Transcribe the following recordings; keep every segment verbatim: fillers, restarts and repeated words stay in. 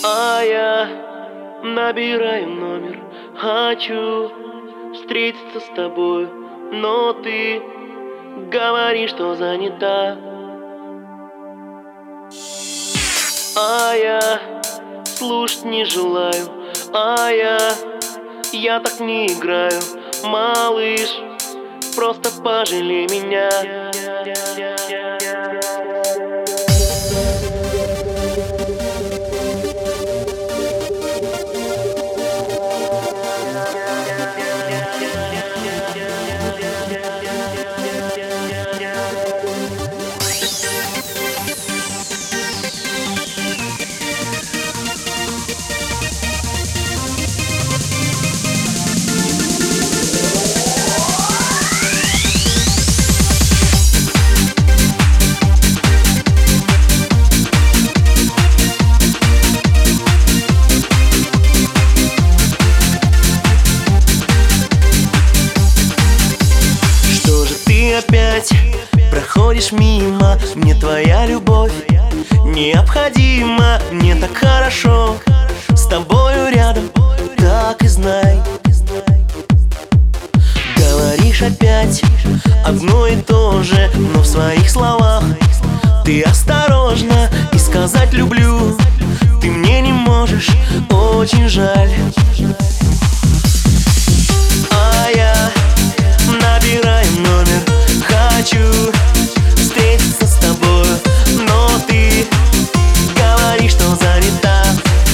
А я набираю номер, хочу встретиться с тобой, но ты говоришь, что занята. А я слушать не желаю, а я, я так не играю, малыш, просто пожалей меня. Опять проходишь мимо, мне твоя любовь необходима. Мне так хорошо с тобою рядом, так и знай. Говоришь опять одно и то же, но в своих словах ты осторожна, и сказать люблю ты мне не можешь, очень жаль. А я набираю номер, хочу встретиться с тобою, но ты говоришь, что занята.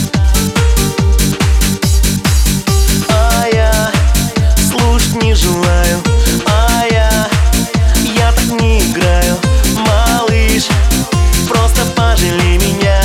А я слушать не желаю, а я, я так не играю, малыш, просто пожалей меня.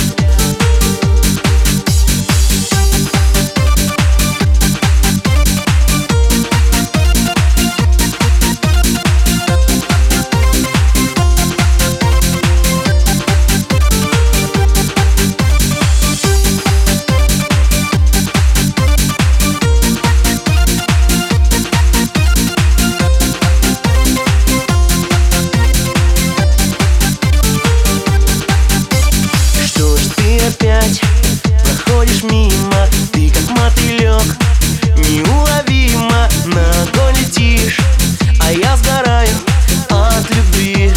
Опять проходишь мимо, ты как мотылек, неуловимо на огонь летишь, а я сгораю от любви.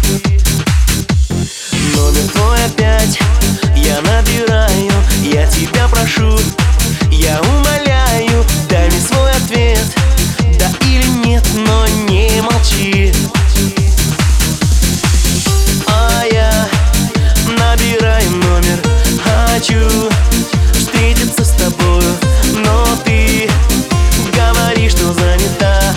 Номер твой опять я набираю, я тебя прошу, я умоляю, дай мне свой ответ, да или нет, но не молчи. А я набираю номер, хочу встретиться с тобою, но ты говоришь, что занята.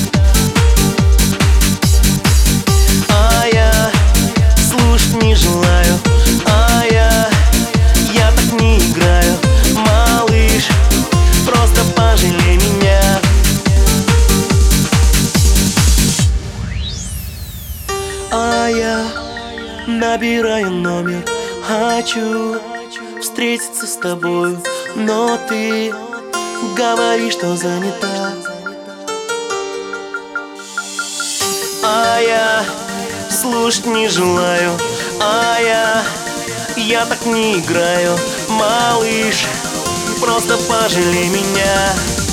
А я слушать не желаю, а я, я так не играю, малыш, просто пожалей меня. А я набираю номер, хочу встретиться с тобою, но ты говоришь, что занята. А я слушать не желаю, а я, я так не играю, малыш, просто пожалей меня.